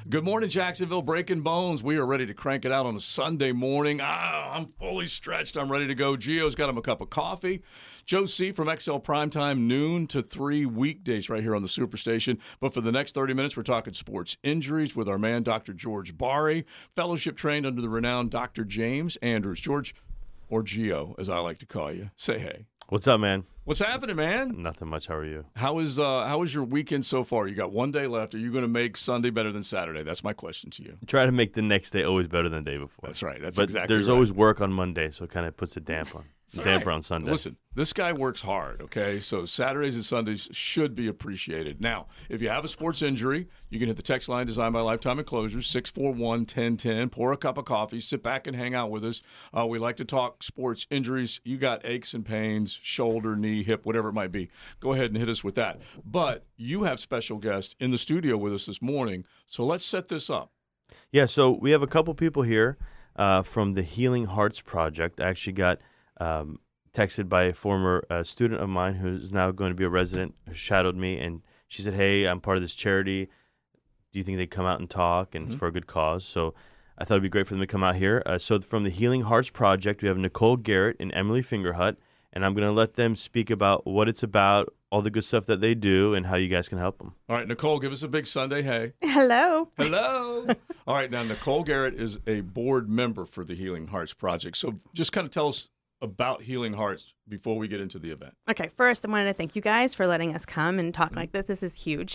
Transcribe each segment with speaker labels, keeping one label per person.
Speaker 1: Good morning, Jacksonville. Breaking Bones. We are ready to crank it out on a Sunday morning. I'm fully stretched. I'm ready to go. Gio's got him a cup of coffee. Joe C. from XL Primetime, noon to 3 weekdays right here on the Superstation. But for the next 30 minutes, we're talking sports injuries with our man, Dr. George Bari, fellowship trained under the renowned Dr. James Andrews. George, or Gio, as I like to call you, say hey.
Speaker 2: What's up, man?
Speaker 1: What's happening, man?
Speaker 2: Nothing much. How are you?
Speaker 1: How was your weekend so far? You got one day left. Are you going to make Sunday better than Saturday? That's my question to you.
Speaker 2: Try to make the next day always better than the day before.
Speaker 1: That's right. That's
Speaker 2: but
Speaker 1: exactly
Speaker 2: there's
Speaker 1: right.
Speaker 2: always work on Monday, so it kind of puts a damper on Sunday.
Speaker 1: Listen, this guy works hard, okay? So Saturdays and Sundays should be appreciated. Now, if you have a sports injury, you can hit the text line designed by Lifetime Enclosures, 641-1010. Pour a cup of coffee. Sit back and hang out with us. We like to talk sports injuries. You got aches and pains, shoulder, knee, hip, whatever it might be. Go ahead and hit us with that. But you have special guests in the studio with us this morning, so let's set this up.
Speaker 2: Yeah, so we have a couple people here from the Healing Hearts Project. I actually got texted by a former student of mine who's now going to be a resident, who shadowed me, and she said, hey, I'm part of this charity. Do you think they'd come out and talk? And it's for a good cause. So I thought it'd be great for them to come out here. So from the Healing Hearts Project, we have Nicole Garrett and Emily Fingerhut, and I'm going to let them speak about what it's about, all the good stuff that they do, and how you guys can help them.
Speaker 1: All right, Nicole, give us a big Sunday hey.
Speaker 3: Hello.
Speaker 1: Hello. All right, now Nicole Garrett is a board member for the Healing Hearts Project. So just kind of tell us about Healing Hearts before we get into the event.
Speaker 3: Okay, first I wanted to thank you guys for letting us come and talk like this. This is huge.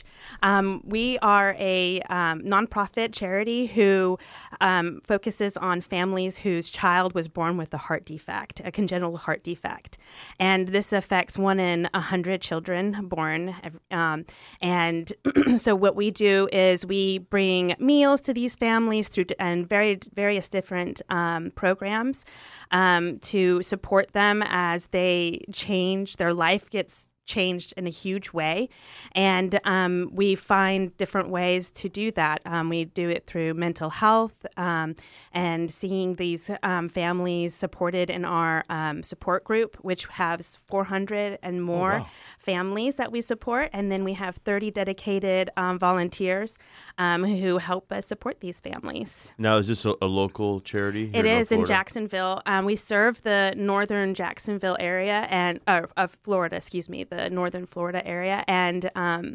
Speaker 3: We are a nonprofit charity who focuses on families whose child was born with a heart defect, a congenital heart defect. And this affects 1 in 100 children born. And so what we do is we bring meals to these families through and various different programs to support them as they change, their life gets changed in a huge way. And we find different ways to do that. We do it through mental health and seeing these families supported in our support group, which has 400 and more families that we support. And then we have 30 dedicated volunteers who help us support these families.
Speaker 2: Now, is this a local charity?
Speaker 3: It is in Jacksonville. We serve the northern Jacksonville area and of Florida, the northern Florida area, and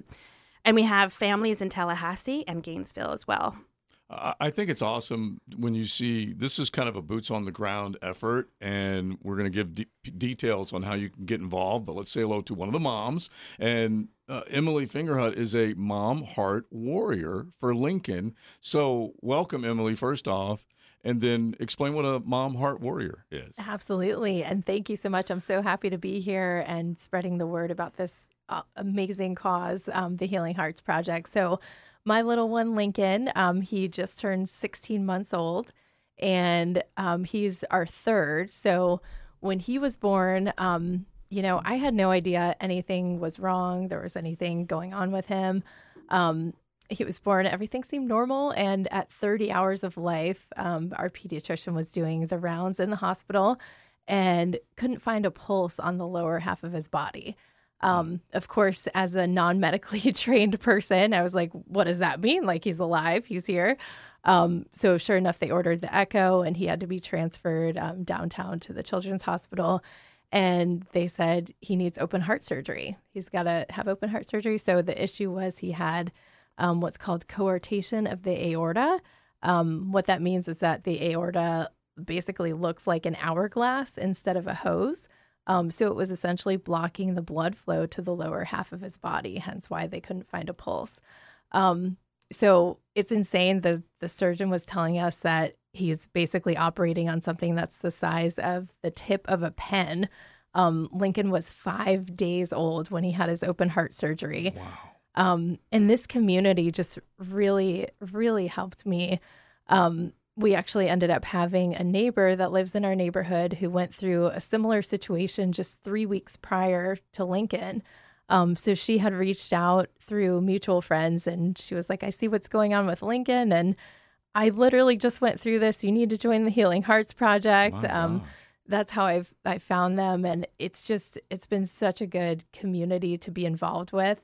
Speaker 3: we have families in Tallahassee and Gainesville as well.
Speaker 1: I think it's awesome when you see this is kind of a boots on the ground effort, and we're going to give details on how you can get involved. But let's say hello to one of the moms, and Emily Fingerhut is a mom heart warrior for Lincoln. So welcome, Emily, first off. And then explain what a mom heart warrior is.
Speaker 4: Absolutely. And thank you so much. I'm so happy to be here and spreading the word about this amazing cause, the Healing Hearts Project. So my little one, Lincoln, he just turned 16 months old, and he's our third. So when he was born, I had no idea anything was wrong. There was anything going on with him. He was born, everything seemed normal, and at 30 hours of life, our pediatrician was doing the rounds in the hospital and couldn't find a pulse on the lower half of his body. Of course, as a non-medically trained person, I was like, what does that mean? Like, he's alive, he's here. So sure enough, they ordered the echo, and he had to be transferred downtown to the Children's Hospital. And they said he needs open heart surgery. He's got to have open heart surgery. So the issue was he had what's called coarctation of the aorta. What that means is that the aorta basically looks like an hourglass instead of a hose. So it was essentially blocking the blood flow to the lower half of his body, hence why they couldn't find a pulse. So it's insane. The surgeon was telling us that he's basically operating on something that's the size of the tip of a pen. Lincoln was 5 days old when he had his open heart surgery.
Speaker 1: Wow.
Speaker 4: And this community just really, really helped me. We actually ended up having a neighbor that lives in our neighborhood who went through a similar situation just 3 weeks prior to Lincoln. So she had reached out through mutual friends, and she was like, I see what's going on with Lincoln, and I literally just went through this. You need to join the Healing Hearts Project. That's how I found them. And it's been such a good community to be involved with.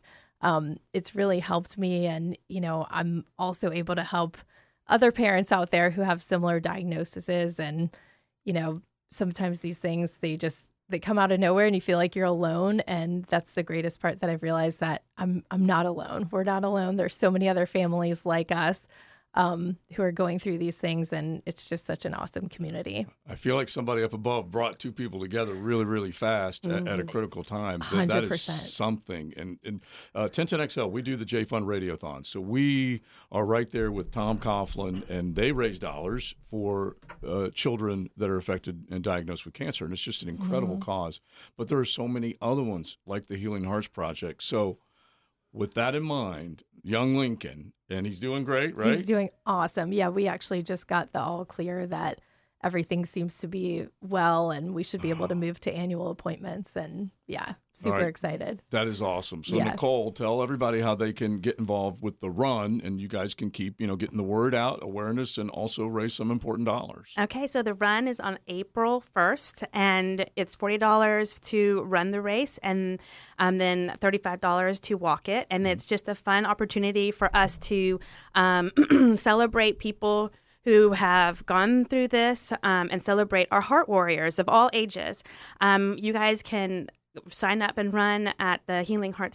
Speaker 4: it's really helped me. And, I'm also able to help other parents out there who have similar diagnoses. And, sometimes these things, they come out of nowhere and you feel like you're alone. And that's the greatest part, that I've realized that I'm not alone. We're not alone. There's so many other families like us who are going through these things, and it's just such an awesome community.
Speaker 1: I feel like somebody up above brought two people together really, really fast at a critical time. That is
Speaker 4: 100%.
Speaker 1: something. And 1010XL, we do the J-Fund Radiothon. So we are right there with Tom Coughlin, and they raise dollars for children that are affected and diagnosed with cancer. And it's just an incredible cause. But there are so many other ones like the Healing Hearts Project. So with that in mind, young Lincoln, and he's doing great, right?
Speaker 4: He's doing awesome. Yeah, we actually just got the all clear that everything seems to be well, and we should be able to move to annual appointments. And yeah, super excited.
Speaker 1: That is awesome. So
Speaker 4: Yeah.
Speaker 1: Nicole, tell everybody how they can get involved with the run, and you guys can keep, getting the word out, awareness, and also raise some important dollars.
Speaker 3: Okay, so the run is on April 1st, and it's $40 to run the race, and then $35 to walk it. And it's just a fun opportunity for us to celebrate people who have gone through this and celebrate our heart warriors of all ages. You guys can sign up and run at the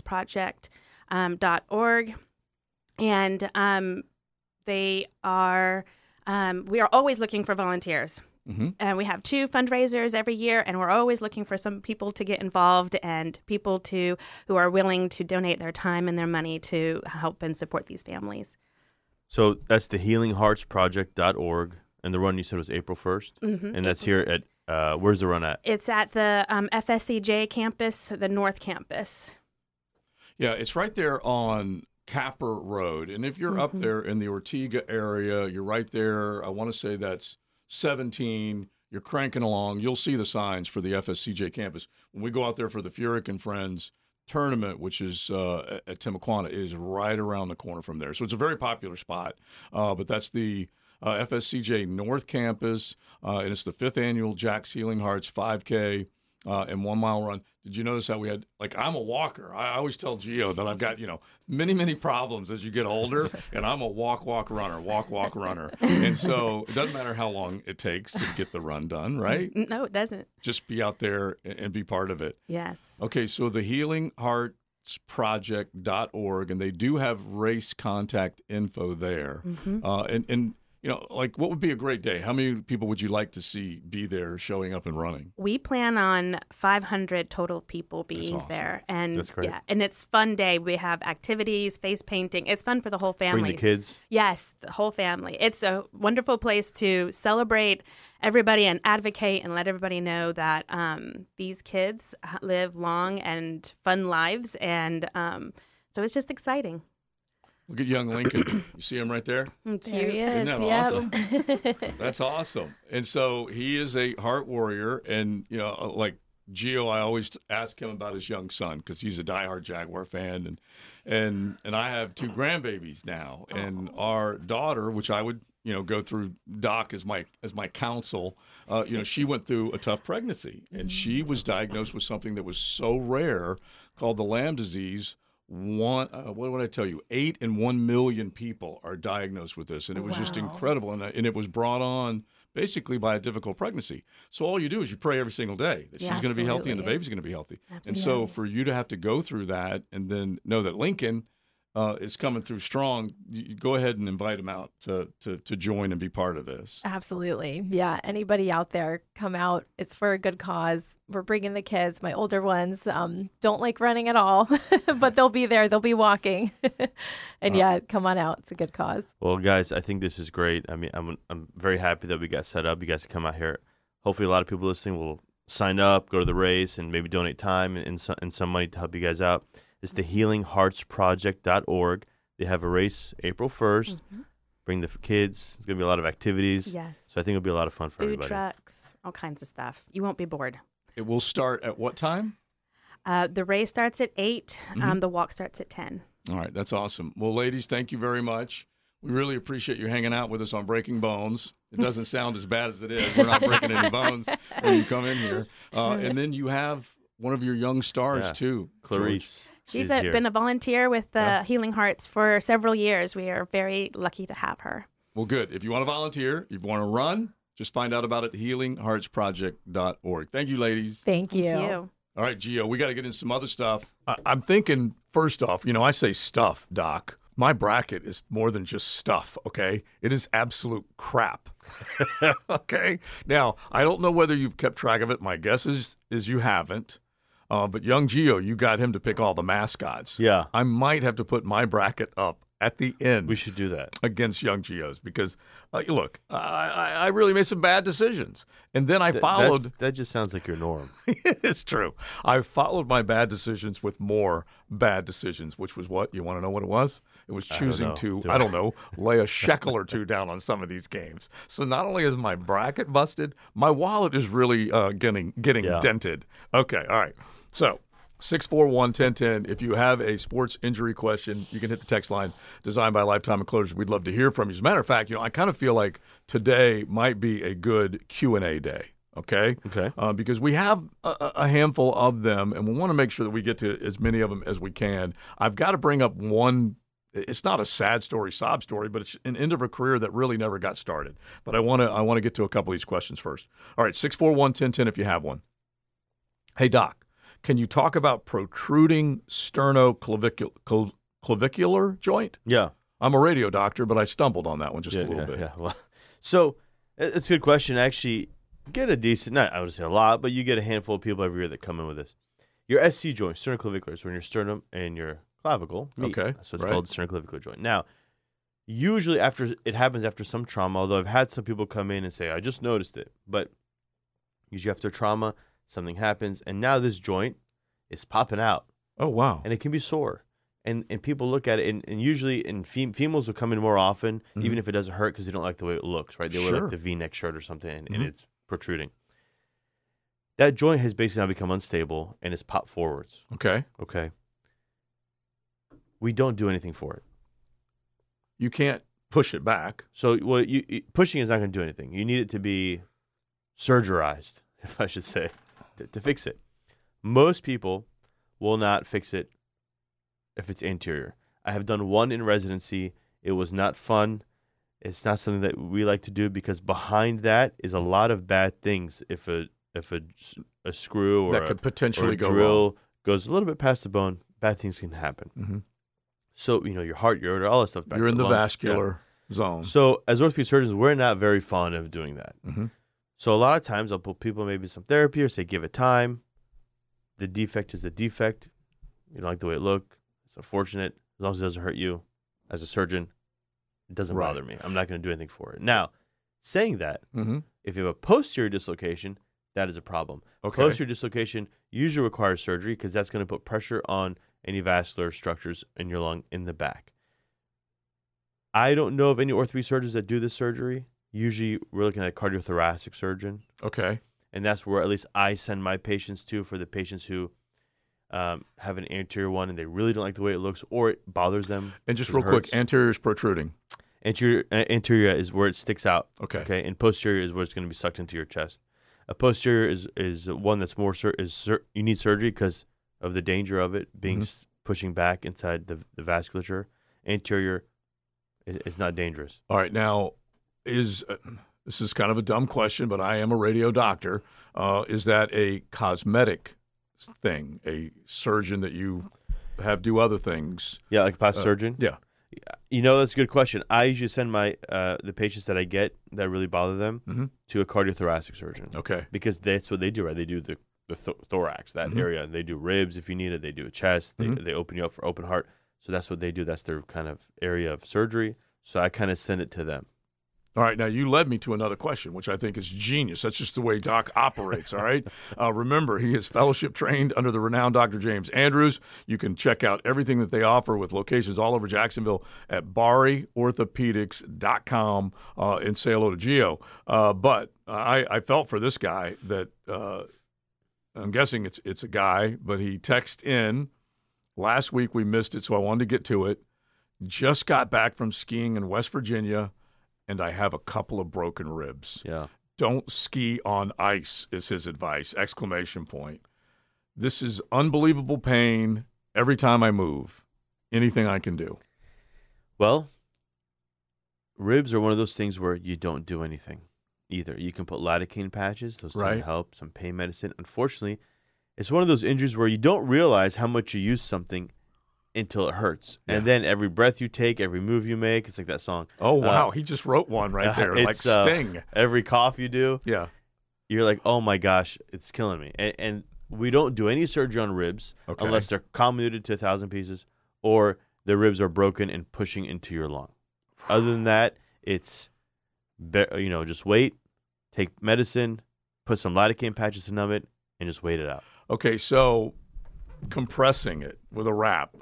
Speaker 3: healingheartsproject.org. And we are always looking for volunteers. And we have 2 fundraisers every year, and we're always looking for some people to get involved and people who are willing to donate their time and their money to help and support these families.
Speaker 2: So that's the healingheartsproject.org, and the run you said was April 1st, and that's here at where's the run at?
Speaker 3: It's at the FSCJ campus, the North Campus.
Speaker 1: Yeah, it's right there on Capper Road. And if you're up there in the Ortega area, you're right there. I want to say that's 17. You're cranking along. You'll see the signs for the FSCJ campus. When we go out there for the Furyk and Friends tournament, which is at Timuquana, it is right around the corner from there. So it's a very popular spot. But that's the FSCJ North Campus, and it's the 5th annual Jack's Healing Hearts 5K and 1 mile run. Did you notice how we had, I'm a walker. I always tell Gio that I've got, many, many problems as you get older, and I'm a walk, runner. And so it doesn't matter how long it takes to get the run done, right?
Speaker 3: No, it doesn't.
Speaker 1: Just be out there and be part of it.
Speaker 3: Yes.
Speaker 1: Okay, so the healingheartsproject.org, and they do have race contact info there. And what would be a great day? How many people would you like to see be there showing up and running?
Speaker 3: We plan on 500 total people being
Speaker 1: awesome.
Speaker 3: there. And
Speaker 2: That's great.
Speaker 3: Yeah, and it's fun day. We have activities, face painting. It's fun for the whole family.
Speaker 2: Bring the kids?
Speaker 3: Yes, the whole family. It's a wonderful place to celebrate everybody and advocate and let everybody know that these kids live long and fun lives. And so it's just exciting.
Speaker 1: Look at young Lincoln. You see him right there?
Speaker 3: It's
Speaker 4: There he
Speaker 3: cute.
Speaker 4: is.
Speaker 1: Isn't that
Speaker 4: Yep.
Speaker 1: awesome? That's awesome. And so he is a heart warrior. And, like Gio, I always ask him about his young son because he's a diehard Jaguar fan. And I have 2 grandbabies now. And our daughter, which I would, go through Doc as my counsel, she went through a tough pregnancy. And she was diagnosed with something that was so rare called the Lamb disease. What would I tell you? 8 in 1 million people are diagnosed with this, and it was just incredible. And it was brought on basically by a difficult pregnancy. So all you do is you pray every single day that she's going to be healthy and the baby's going to be healthy. And so for you to have to go through that and then know that Lincoln is coming through strong, you go ahead and invite him out to join and be part of this.
Speaker 4: Absolutely. Yeah. Anybody out there, come out. It's for a good cause. We're bringing the kids. My older ones don't like running at all, but they'll be there. They'll be walking. And come on out. It's a good cause.
Speaker 2: Well, guys, I think this is great. I mean, I'm very happy that we got set up. You guys can come out here. Hopefully a lot of people listening will sign up, go to the race, and maybe donate time and some money to help you guys out. It's the healingheartsproject.org. They have a race April 1st. Bring the kids. There's going to be a lot of activities.
Speaker 3: Yes.
Speaker 2: So I think it'll be a lot of fun for
Speaker 3: Food
Speaker 2: everybody.
Speaker 3: trucks, all kinds of stuff. You won't be bored.
Speaker 1: It will start at what time?
Speaker 3: The race starts at 8. The walk starts at 10.
Speaker 1: All right, that's awesome. Well, ladies, thank you very much. We really appreciate you hanging out with us on Breaking Bones. It doesn't sound as bad as it is. We're not breaking any bones when you come in here. And then you have one of your young stars, too.
Speaker 2: Clarice.
Speaker 3: She's
Speaker 2: is here.
Speaker 3: been a volunteer with the Healing Hearts for several years. We are very lucky to have her.
Speaker 1: Well, good. If you want to volunteer, if you want to run, just find out about it at healingheartsproject.org. Thank you, ladies.
Speaker 4: Thank you.
Speaker 3: Thank you.
Speaker 1: All right, Gio, we got to get into some other stuff. I'm thinking, first off, I say stuff, Doc. My bracket is more than just stuff, okay? It is absolute crap, okay? Now, I don't know whether you've kept track of it. My guess is you haven't. But young Gio, you got him to pick all the mascots.
Speaker 2: Yeah.
Speaker 1: I might have to put my bracket up at the end.
Speaker 2: We should do that.
Speaker 1: Against young Gio's because, look, I really made some bad decisions. And then I followed.
Speaker 2: That just sounds like your norm.
Speaker 1: It's true. I followed my bad decisions with more bad decisions, which was what? You want to know what it was? It was choosing to, I don't know, lay a shekel or two down on some of these games. So not only is my bracket busted, my wallet is really getting dented. Okay, all right. So 641-1010. If you have a sports injury question, you can hit the text line designed by Lifetime Enclosures. We'd love to hear from you. As a matter of fact, I kind of feel like today might be a good Q&A day. Okay? Because we have a handful of them, and we want to make sure that we get to as many of them as we can. I've got to bring up one. It's not a sad story, sob story, but it's an end of a career that really never got started. But I want to get to a couple of these questions first. All right, 641-1010 if you have one. Hey, Doc. Can you talk about protruding sternoclavicular joint?
Speaker 2: Yeah.
Speaker 1: I'm a radio doctor, but I stumbled on that one just a little bit.
Speaker 2: Yeah. Well, so it's a good question. Actually, get a decent, not I would say a lot, but you get a handful of people every year that come in with this. Your SC joint, sternoclavicular, is when your sternum and your clavicle meet.
Speaker 1: Okay.
Speaker 2: So it's called the sternoclavicular joint. Now, usually it happens after some trauma, although I've had some people come in and say, I just noticed it. But usually after trauma, something happens, and now this joint is popping out.
Speaker 1: Oh, wow.
Speaker 2: And it can be sore. And people look at it, and usually females will come in more often, even if it doesn't hurt because they don't like the way it looks, right? They wear like the V-neck shirt or something, and it's protruding. That joint has basically now become unstable, and it's popped forwards.
Speaker 1: Okay.
Speaker 2: We don't do anything for it.
Speaker 1: You can't push it back.
Speaker 2: So pushing is not going to do anything. You need it to be surgerized, if I should say, to fix it. Most people will not fix it if it's anterior. I have done one in residency. It was not fun. It's not something that we like to do because behind that is a lot of bad things. If a screw or
Speaker 1: that could potentially
Speaker 2: go drill wrong. Goes a little bit past the bone, bad things can happen. Mm-hmm. So your heart, your aorta, all that stuff.
Speaker 1: You're in the vascular zone.
Speaker 2: So as orthopedic surgeons, we're not very fond of doing that. Mm-hmm. So a lot of times I'll put people maybe some therapy or say give it time. The defect is the defect. You don't like the way it looks. It's unfortunate. As long as it doesn't hurt you as a surgeon, it doesn't bother me. I'm not going to do anything for it. Now, saying that, if you have a posterior dislocation, that is a problem.
Speaker 1: Okay.
Speaker 2: Posterior dislocation usually requires surgery because that's going to put pressure on any vascular structures in your lung in the back. I don't know of any orthopedic surgeons that do this surgery. Usually, we're looking at a cardiothoracic surgeon.
Speaker 1: Okay.
Speaker 2: And that's where at least I send my patients to for the patients who have an anterior one and they really don't like the way it looks or it bothers them.
Speaker 1: And just real quick, anterior is protruding.
Speaker 2: Anterior is where it sticks out.
Speaker 1: Okay.
Speaker 2: And posterior is where it's going to be sucked into your chest. A posterior is one that's more you need surgery because of the danger of it being pushing back inside the vasculature. Anterior is not dangerous.
Speaker 1: All right. Now, this is kind of a dumb question, but I am a radio doctor. Is that a cosmetic thing, a surgeon that you have do other things?
Speaker 2: Yeah, like a plastic surgeon?
Speaker 1: Yeah.
Speaker 2: That's a good question. I usually send my the patients that I get that really bother them to a cardiothoracic surgeon.
Speaker 1: Okay.
Speaker 2: Because that's what they do, right? They do the thorax, that area. They do ribs if you need it. They do a chest. They open you up for open heart. So that's what they do. That's their kind of area of surgery. So I kind of send it to them.
Speaker 1: All right, now you led me to another question, which I think is genius. That's just the way Doc operates, all right? Remember, he is fellowship trained under the renowned Dr. James Andrews. You can check out everything that they offer with locations all over Jacksonville at BariOrthopedics.com and say hello to Gio. But I felt for this guy that I'm guessing it's a guy, but he texted in. Last week we missed it, so I wanted to get to it. Just got back from skiing in West Virginia, and I have a couple of broken ribs.
Speaker 2: Yeah.
Speaker 1: Don't ski on ice is his advice, exclamation point. This is unbelievable pain. every time I move. Anything I can do.
Speaker 2: Well, ribs are one of those things where you don't do anything either. You can put lidocaine patches. Those tend to help. Some pain medicine. Unfortunately, it's one of those injuries where you don't realize how much you use something until it hurts.
Speaker 1: Yeah.
Speaker 2: And then every breath you take, every move you make, it's like that song.
Speaker 1: Oh, wow. He just wrote one right there, like Sting.
Speaker 2: Every cough you do,
Speaker 1: Yeah.
Speaker 2: you're like, oh my gosh, it's killing me. And we don't do any surgery on ribs unless they're convoluted to 1,000 pieces or the ribs are broken and pushing into your lung. Other than that, it's, just wait, take medicine, put some lidocaine patches to numb it, and just wait it out.
Speaker 1: Okay, so compressing it with a wrap.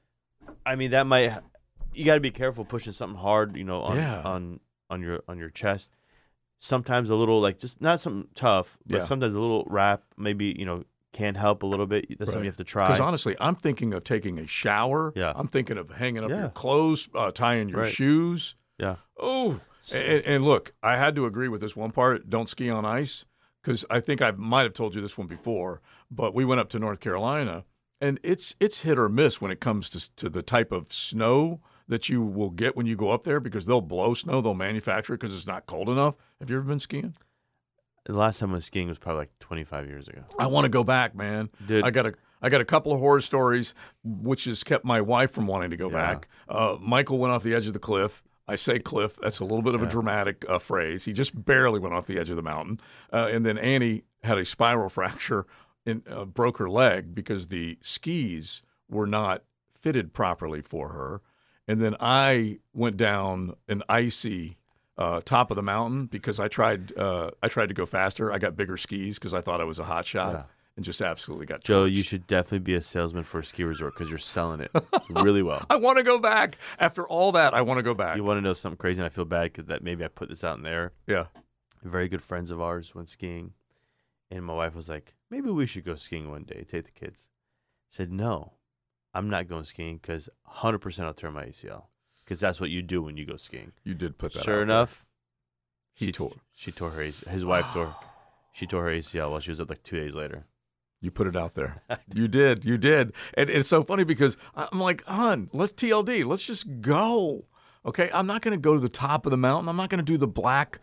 Speaker 2: I mean, you got to be careful pushing something hard, on your chest. Sometimes a little, like, just not something tough, but sometimes a little wrap maybe, can help a little bit. That's something you have to try.
Speaker 1: Because honestly, I'm thinking of taking a shower.
Speaker 2: Yeah.
Speaker 1: I'm thinking of hanging up your clothes, tying your shoes.
Speaker 2: Yeah.
Speaker 1: Oh, and look, I had to agree with this one part. Don't ski on ice, because I think I might have told you this one before, but we went up to North Carolina, and it's hit or miss when it comes to the type of snow that you will get when you go up there, because they'll blow snow, they'll manufacture it because it's not cold enough. Have you ever been skiing?
Speaker 2: The last time I was skiing was probably like 25 years ago.
Speaker 1: I want to go back, man.
Speaker 2: Dude.
Speaker 1: I got a couple of horror stories, which has kept my wife from wanting to go back. Michael went off the edge of the cliff. I say cliff. That's a little bit of a dramatic phrase. He just barely went off the edge of the mountain. And then Annie had a spiral fracture and broke her leg because the skis were not fitted properly for her. And then I went down an icy top of the mountain because I tried to go faster. I got bigger skis because I thought I was a hot shot and just absolutely got
Speaker 2: Joe,
Speaker 1: torched.
Speaker 2: you should definitely be a salesman for a ski resort because you're selling it really well.
Speaker 1: I want to go back. After all that, I want to go back.
Speaker 2: You want to know something crazy, and I feel bad because that maybe I put this out in the air.
Speaker 1: Yeah.
Speaker 2: Very good friends of ours went skiing, and my wife was like, maybe we should go skiing one day, take the kids. I said, no, I'm not going skiing because 100% I'll tear my ACL. Because that's what you do when you go skiing.
Speaker 1: You did put that out
Speaker 2: Sure
Speaker 1: there.
Speaker 2: enough,
Speaker 1: She tore
Speaker 2: her ACL. His wife tore her ACL while she was up like 2 days later.
Speaker 1: You put it out there. You did. And it's so funny because I'm like, hon, let's TLD. Let's just go. Okay? I'm not going to go to the top of the mountain. I'm not going to do the black.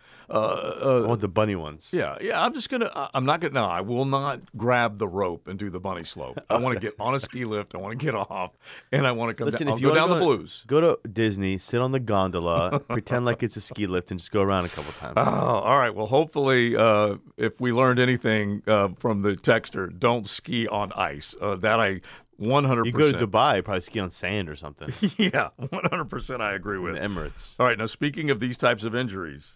Speaker 2: I want the bunny ones.
Speaker 1: Yeah. I'm just going to, I'm not going to, no, I will not grab the rope and do the bunny slope. I want to get on a ski lift. I want to get off. And I want to come
Speaker 2: Listen,
Speaker 1: down.
Speaker 2: if you
Speaker 1: I'll go down
Speaker 2: wanna
Speaker 1: the blues.
Speaker 2: Go to Disney, sit on the gondola, pretend like it's a ski lift, and just go around a couple times.
Speaker 1: Oh, all right. Well, hopefully, if we learned anything from the texter, don't ski on ice. That I 100%.
Speaker 2: You go to Dubai, probably ski on sand or something.
Speaker 1: Yeah, 100% I agree with.
Speaker 2: In the Emirates.
Speaker 1: All right, now speaking of these types of injuries,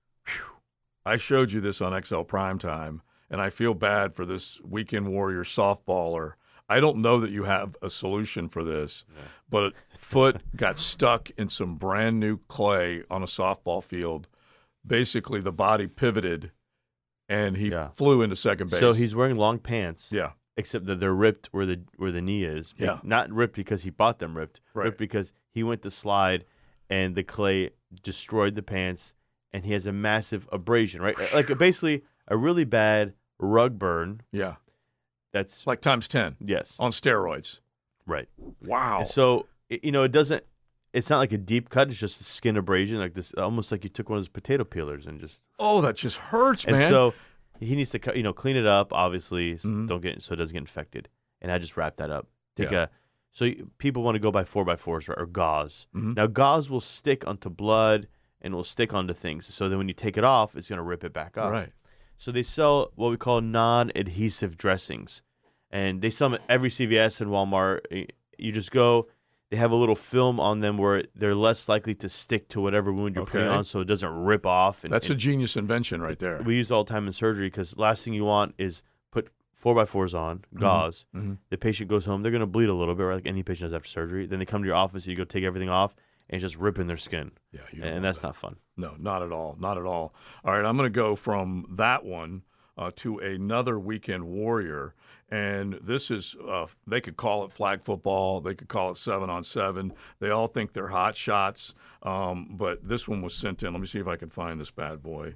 Speaker 1: I showed you this on XL Primetime, and I feel bad for this Weekend Warrior softballer. I don't know that you have a solution for this, but foot got stuck in some brand new clay on a softball field. Basically, the body pivoted, and he flew into second base.
Speaker 2: So he's wearing long pants.
Speaker 1: Yeah.
Speaker 2: Except that they're ripped where the knee is.
Speaker 1: Yeah.
Speaker 2: Not ripped because he bought them ripped.
Speaker 1: Right.
Speaker 2: Ripped because he went to slide and the clay destroyed the pants and he has a massive abrasion, right? Like basically a really bad rug burn.
Speaker 1: Yeah.
Speaker 2: That's
Speaker 1: like times 10.
Speaker 2: Yes.
Speaker 1: On steroids.
Speaker 2: Right.
Speaker 1: Wow.
Speaker 2: And so, it's not like a deep cut. It's just a skin abrasion, like this, almost like you took one of those potato peelers and just.
Speaker 1: Oh, that just hurts, man.
Speaker 2: And so he needs to, clean it up. Obviously, so it doesn't get infected. And I just wrap that up. So people want to go by 4x4s or gauze.
Speaker 1: Mm-hmm.
Speaker 2: Now gauze will stick onto blood and will stick onto things. So then when you take it off, it's going to rip it back up.
Speaker 1: Right.
Speaker 2: So they sell what we call non-adhesive dressings, and they sell them at every CVS and Walmart. You just go. They have a little film on them where they're less likely to stick to whatever wound you're putting on, so it doesn't rip off.
Speaker 1: That's a genius invention right there.
Speaker 2: We use it all the time in surgery because last thing you want is put 4x4s on, gauze.
Speaker 1: Mm-hmm.
Speaker 2: The patient goes home. They're going to bleed a little bit, right, like any patient does after surgery. Then they come to your office, you go take everything off, and it's just ripping their skin.
Speaker 1: Yeah,
Speaker 2: and that's not fun.
Speaker 1: No, not at all. Not at all. All right, I'm going to go from that one to another Weekend Warrior. And this is, they could call it flag football. They could call it 7-on-7. They all think they're hot shots. But this one was sent in. Let me see if I can find this bad boy.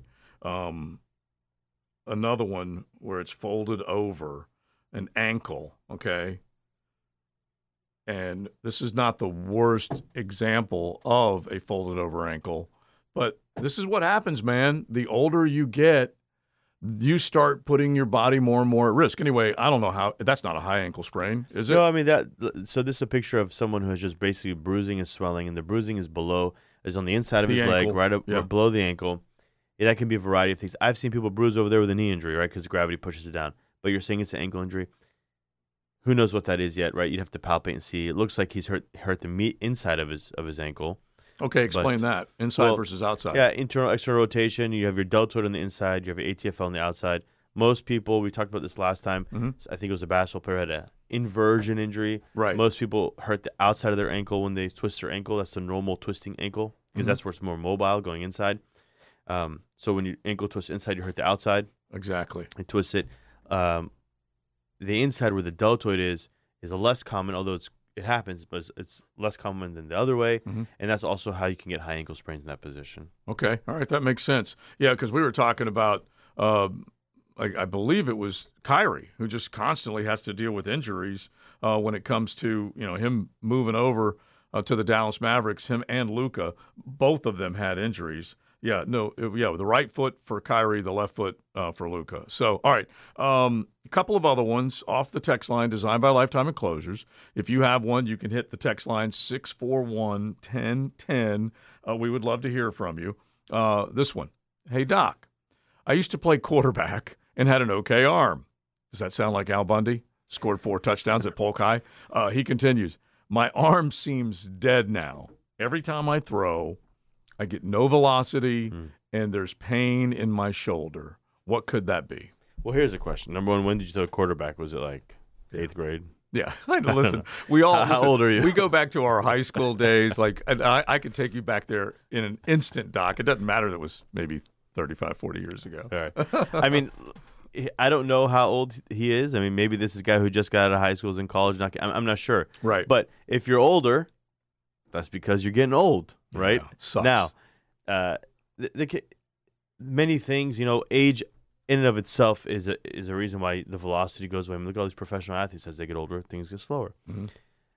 Speaker 1: Another one where it's folded over an ankle, okay? and this is not the worst example of a folded over ankle, but this is what happens, man. The older you get, you start putting your body more and more at risk. Anyway, I don't know how. That's not a high ankle sprain, is it?
Speaker 2: No, I mean so this is a picture of someone who is just basically bruising and swelling, and the bruising is on the inside of his leg, right up below the ankle. Yeah, that can be a variety of things. I've seen people bruise over there with a knee injury, right, because gravity pushes it down. But you're saying it's an ankle injury. Who knows what that is yet, right? You'd have to palpate and see. It looks like he's hurt the meat inside of his ankle.
Speaker 1: Okay, explain that. Inside versus outside.
Speaker 2: Yeah, internal, external rotation. You have your deltoid on the inside. You have your ATFL on the outside. Most people, we talked about this last time, I think it was a basketball player, had an inversion injury.
Speaker 1: Right.
Speaker 2: Most people hurt the outside of their ankle when they twist their ankle. That's the normal twisting ankle because that's where it's more mobile going inside. So when your ankle twists inside, you hurt the outside.
Speaker 1: Exactly.
Speaker 2: And twist it. The inside where the deltoid is a less common, although it happens, but it's less common than the other way, and that's also how you can get high ankle sprains in that position.
Speaker 1: Okay, all right, that makes sense. Yeah, because we were talking about, I believe it was Kyrie, who just constantly has to deal with injuries when it comes to him moving over to the Dallas Mavericks. Him and Luka, both of them had injuries. Yeah, the right foot for Kyrie, the left foot for Luka. So, all right, a couple of other ones off the text line designed by Lifetime Enclosures. If you have one, you can hit the text line 641-1010. We would love to hear from you. This one, hey, Doc, I used to play quarterback and had an okay arm. Does that sound like Al Bundy? Scored 4 touchdowns at Polk High. He continues, my arm seems dead now. Every time I throw, I get no velocity, and there's pain in my shoulder. What could that be?
Speaker 2: Well, here's a question. Number one, when did you throw a quarterback? Was it like 8th grade?
Speaker 1: Yeah, I know. Listen, we all.
Speaker 2: How old are you?
Speaker 1: We go back to our high school days. Like, and I could take you back there in an instant, Doc. It doesn't matter that it was maybe 35, 40 years ago.
Speaker 2: All right. I mean, I don't know how old he is. I mean, maybe this is a guy who just got out of high school, is in college. I'm not sure.
Speaker 1: Right.
Speaker 2: But if you're older, that's because you're getting old, right?
Speaker 1: Yeah, sucks.
Speaker 2: Now, many things, age in and of itself is a reason why the velocity goes away. I mean, look at all these professional athletes. As they get older, things get slower. You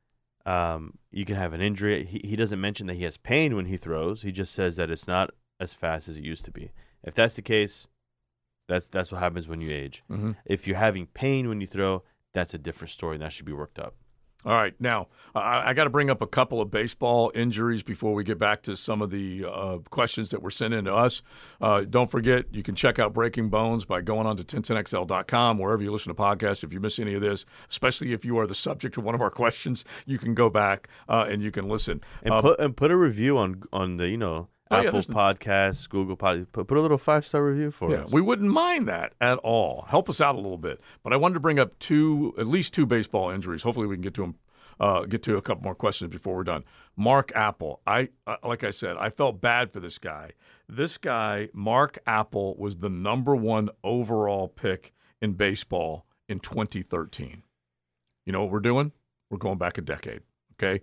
Speaker 2: can have an injury. He doesn't mention that he has pain when he throws. He just says that it's not as fast as it used to be. If that's the case, that's what happens when you age. If you're having pain when you throw, that's a different story, and that should be worked up.
Speaker 1: All right. Now, I got to bring up a couple of baseball injuries before we get back to some of the questions that were sent in to us. Don't forget, you can check out Breaking Bones by going on to 1010XL.com, wherever you listen to podcasts. If you miss any of this, especially if you are the subject of one of our questions, you can go back and you can listen.
Speaker 2: And put a review on the, Apple Podcasts, Google Podcasts. Put a little 5-star review for us.
Speaker 1: We wouldn't mind that at all. Help us out a little bit. But I wanted to bring up at least two baseball injuries. Hopefully we can get to them. Get to a couple more questions before we're done. Mark Apple. Like I said, I felt bad for this guy. This guy, Mark Apple, was the number 1 overall pick in baseball in 2013. You know what we're doing? We're going back a decade. Okay,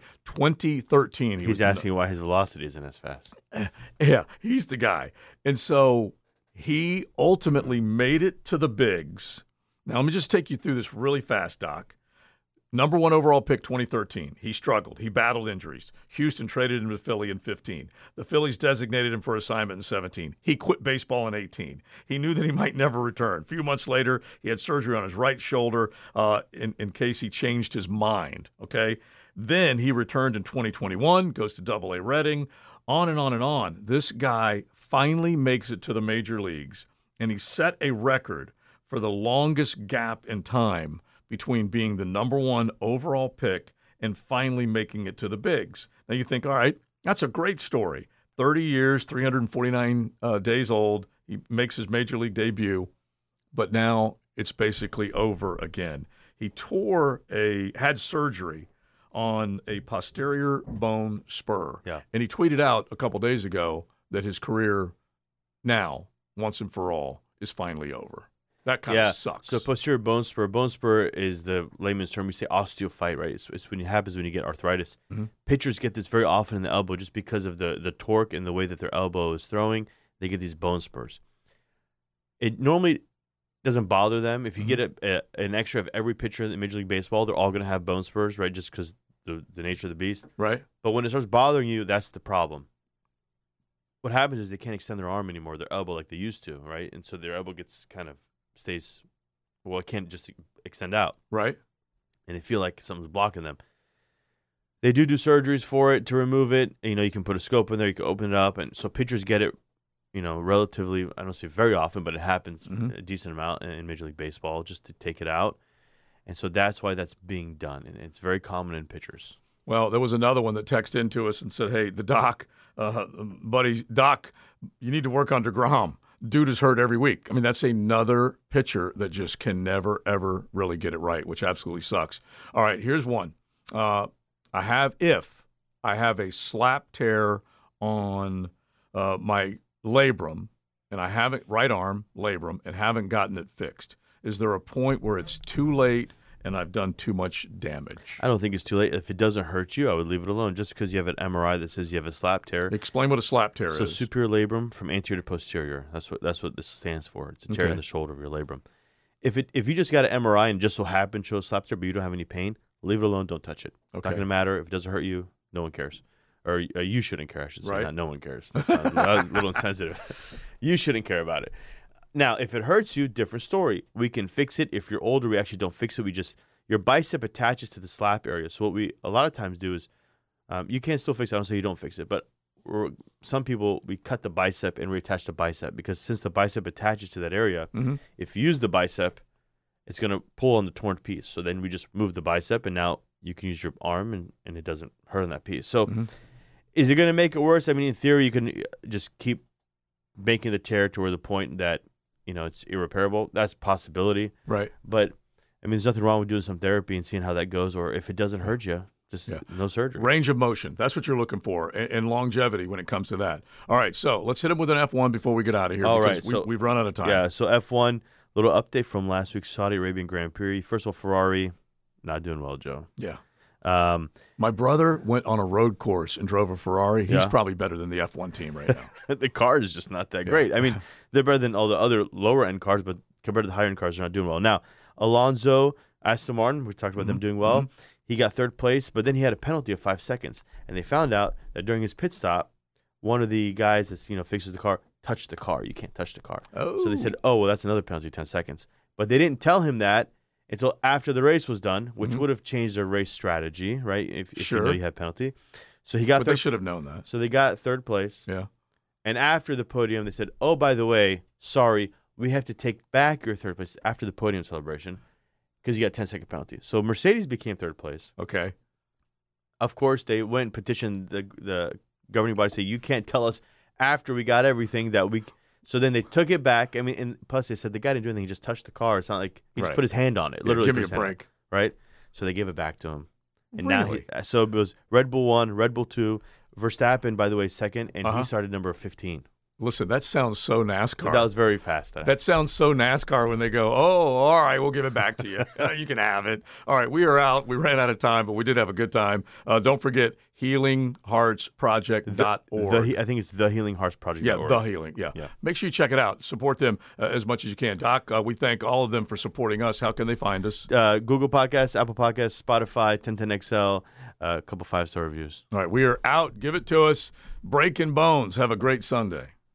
Speaker 1: 2013.
Speaker 2: He's asking why his velocity isn't as fast.
Speaker 1: Yeah, he's the guy. And so he ultimately made it to the bigs. Now, let me just take you through this really fast, Doc. Number 1 overall pick, 2013. He struggled. He battled injuries. Houston traded him to Philly in 15. The Phillies designated him for assignment in 17. He quit baseball in 18. He knew that he might never return. A few months later, he had surgery on his right shoulder in case he changed his mind, okay? Then he returned in 2021, goes to AA Reading, on and on and on. This guy finally makes it to the major leagues, and he set a record for the longest gap in time between being the number 1 overall pick and finally making it to the bigs. Now you think, all right, that's a great story. 30 years, 349 days old. He makes his major league debut, but now it's basically over again. He had surgery on a posterior bone spur.
Speaker 2: Yeah.
Speaker 1: And he tweeted out a couple days ago that his career now, once and for all, is finally over. That kind of sucks.
Speaker 2: So posterior bone spur. Bone spur is the layman's term. We say osteophyte, right? It's when it happens when you get arthritis. Pitchers get this very often in the elbow just because of the torque and the way that their elbow is throwing. They get these bone spurs. It normally doesn't bother them. If you get an X-ray of every pitcher in Major League Baseball, they're all going to have bone spurs, right? Just because the nature of the beast.
Speaker 1: Right.
Speaker 2: But when it starts bothering you, that's the problem. What happens is they can't extend their arm anymore, their elbow like they used to, right? And so their elbow stays, it can't just extend out.
Speaker 1: Right.
Speaker 2: And they feel like something's blocking them. They do surgeries for it to remove it. You can put a scope in there, you can open it up. And so pitchers get it, relatively, I don't say very often, but it happens a decent amount in Major League Baseball just to take it out. And so that's why that's being done. And it's very common in pitchers.
Speaker 1: Well, there was another one that texted into us and said, hey, the doc, Doc, you need to work on DeGrom. Dude is hurt every week. I mean, that's another pitcher that just can never, ever really get it right, which absolutely sucks. All right, here's one. If I have a slap tear on my labrum, and I haven't, right arm labrum, and haven't gotten it fixed, is there a point where it's too late and I've done too much damage?
Speaker 2: I don't think it's too late. If it doesn't hurt you, I would leave it alone. Just because you have an MRI that says you have a slap tear.
Speaker 1: Explain what a slap tear is.
Speaker 2: So superior labrum from anterior to posterior. That's what this stands for. It's a tear in the shoulder of your labrum. If you just got an MRI and just so happened shows slap tear, but you don't have any pain, leave it alone. Don't touch it.
Speaker 1: Okay.
Speaker 2: Not going to matter. If it doesn't hurt you, no one cares. Or you shouldn't care, I should say.
Speaker 1: Right.
Speaker 2: Not no one cares. That was a little insensitive. You shouldn't care about it. Now, if it hurts you, different story. We can fix it. If you're older, we actually don't fix it. Your bicep attaches to the slap area. So what we a lot of times do is, you can still fix it. I don't say you don't fix it, but some people, we cut the bicep and reattach the bicep because since the bicep attaches to that area, if you use the bicep, it's going to pull on the torn piece. So then we just move the bicep, and now you can use your arm, and it doesn't hurt on that piece. So is it going to make it worse? I mean, in theory, you can just keep making the tear to where the point that, it's irreparable. That's a possibility.
Speaker 1: Right.
Speaker 2: But, I mean, there's nothing wrong with doing some therapy and seeing how that goes, or if it doesn't hurt you, just no surgery.
Speaker 1: Range of motion. That's what you're looking for, and longevity when it comes to that. All right, so let's hit him with an F1 before we get out of here.
Speaker 2: All right.
Speaker 1: We've run out of time.
Speaker 2: Yeah, so F1, little update from last week's Saudi Arabian Grand Prix. First of all, Ferrari, not doing well, Joe.
Speaker 1: Yeah. My brother went on a road course and drove a Ferrari. He's probably better than the F1 team right now.
Speaker 2: The car is just not that great. I mean, they're better than all the other lower-end cars, but compared to the higher-end cars, they're not doing well. Now, Alonso, Aston Martin, we talked about them doing well. He got third place, but then he had a penalty of 5 seconds. And they found out that during his pit stop, one of the guys that fixes the car touched the car. You can't touch the car.
Speaker 1: Oh.
Speaker 2: So they said, well, that's another penalty, 10 seconds. But they didn't tell him that until after the race was done, which would have changed their race strategy, right? If you know you had penalty. So he got
Speaker 1: But they should have known that.
Speaker 2: So they got third place.
Speaker 1: Yeah.
Speaker 2: And after the podium, they said, oh, by the way, sorry, we have to take back your third place after the podium celebration because you got 10-second penalty. So Mercedes became third place.
Speaker 1: Okay.
Speaker 2: Of course, they went and petitioned the governing body, say, you can't tell us after we got everything that we... So then they took it back. I mean, and plus they said the guy didn't do anything. He just touched the car. It's not like he just put his hand on it. Literally,
Speaker 1: give me a break.
Speaker 2: Right? So they gave it back to him. And
Speaker 1: really?
Speaker 2: So it was Red Bull 1, Red Bull 2, Verstappen, by the way, second, and he started number 15.
Speaker 1: Listen, that sounds so NASCAR.
Speaker 2: That was very fast.
Speaker 1: That sounds so NASCAR when they go, oh, all right, we'll give it back to you. You can have it. All right, we are out. We ran out of time, but we did have a good time. Don't forget healingheartsproject.org.
Speaker 2: I think it's the Healing Hearts Project.
Speaker 1: Yeah, the Healing. Yeah. Make sure you check it out. Support them as much as you can. Doc, we thank all of them for supporting us. How can they find us?
Speaker 2: Google Podcasts, Apple Podcasts, Spotify, 1010XL, a couple 5-star reviews.
Speaker 1: All right, we are out. Give it to us. Breaking Bones. Have a great Sunday.